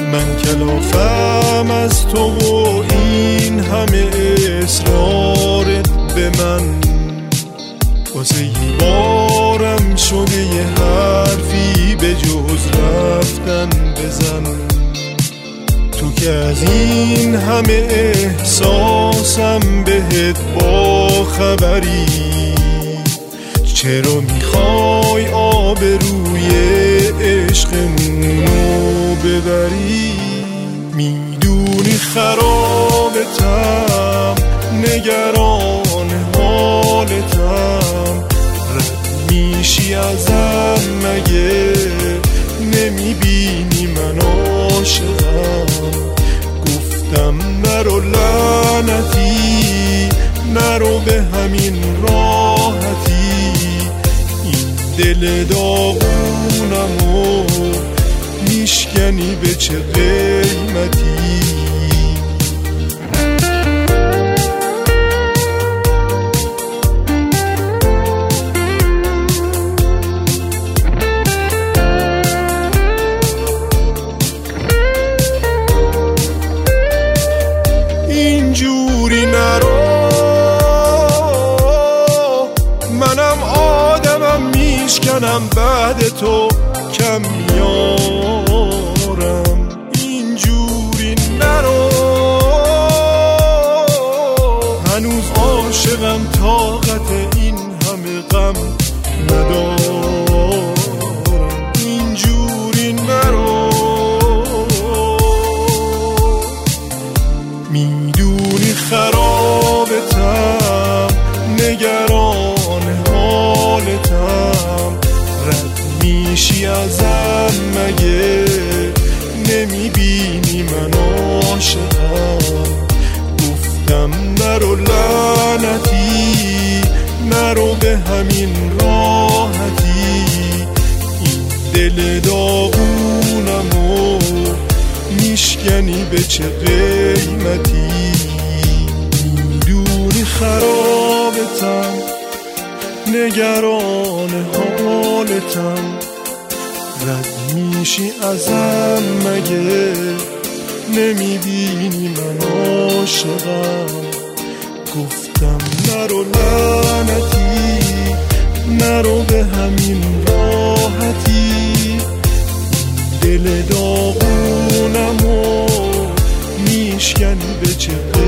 من کلافم از تو و این همه اصرارت به من، واسه یه بارم شده یه حرفی به جز رفتن بزن. تو که از این همه احساسم بهت با خبری، چرا میخوای آبروی عشقمونو ببری؟ میدونی خرابتم، نگران حالتم، رد میشی ازم مگه نمیبینی من عاشقم؟ گفتم نرو لعنتی، نرو به همین راحتی، این دل داغونمو میشکنی به چه قیمتی؟ اینجوری نرو، منم آدمم میشکنم بعد تو کم میارم. اینجوری نرو، هنوز عاشقم، طاقت این همه غم ندارم. اینجوری نرو، میدونی خرابتم، نگران حالتم، رد میشی ازم مگه نمیبینی من عاشقم؟ گفتم نرو لعنتی، نرو به همین راحتی، این دل داغونمو میشکنی به چه قیمتی؟ میدونی خرابتم، نگران حالتم، رد میشی ازم مگه نمیبینی من عاشقم؟ گفتم نرو لعنتی، نرو به همین راحتی، دل داغونمو میشکنی به چه